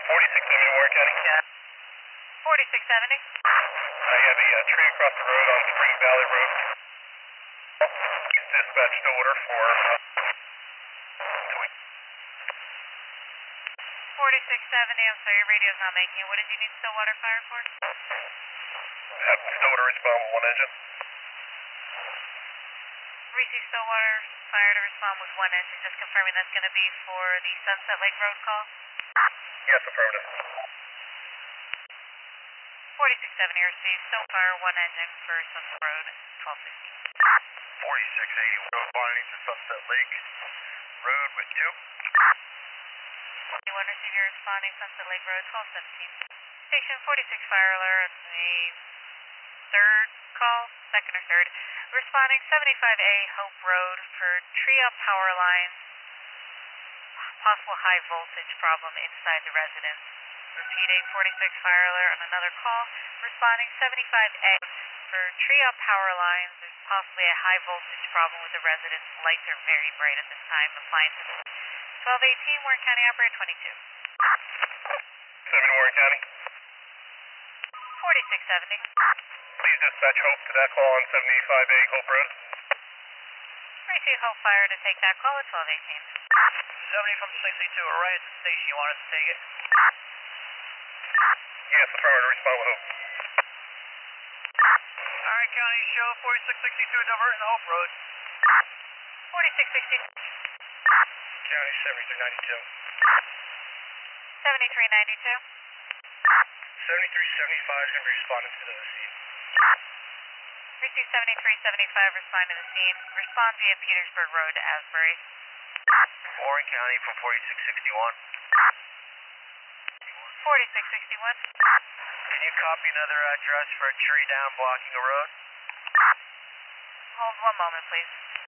4670 Warren County. Yeah. 4670. I have a tree across the road on Spring Valley Road. Dispatched order for 4670, I'm sorry, your radio's not making it. What did you need Stillwater Fire for? have Stillwater respond with one engine. Receive Stillwater Fire to respond with one engine, just confirming that's going to be for the Sunset Lake Road call. Yes, affirmative. 4670 receive Stillfire, one engine for Sunset Road, 1260. 4680 responding to Sunset Lake Road with 2. Anyone receive your responding Sunset Lake Road, 1217. Station 46 Fire Alert, a third call, second or third. Responding 75A Hope Road for tree up power lines. Possible high voltage problem inside the residence. Repeating 46 Fire Alert on another call. Responding 75A for tree up power lines. There's possibly a high voltage problem with the residence. Lights are very bright at this time. Appliances. 1218 Warren County Operator 22. 7 Warren County. 4670. Please dispatch Hope to that call on 75A Hope Road. Receive Hope Fire to take that call at 1218. 70 from 62, right at the station. You want us to take it? Yes, affirmative. Respond with Hope. Warren County, show 4662 diverting Hope Road. 4660. County 7392. 7392. 7375 is going to be responding to the scene. Receive 7375, respond to the scene. Respond via Petersburg Road to Asbury. Warren County from 4661. 4661. Can you copy another address for a tree down blocking a road? Hold one moment, please.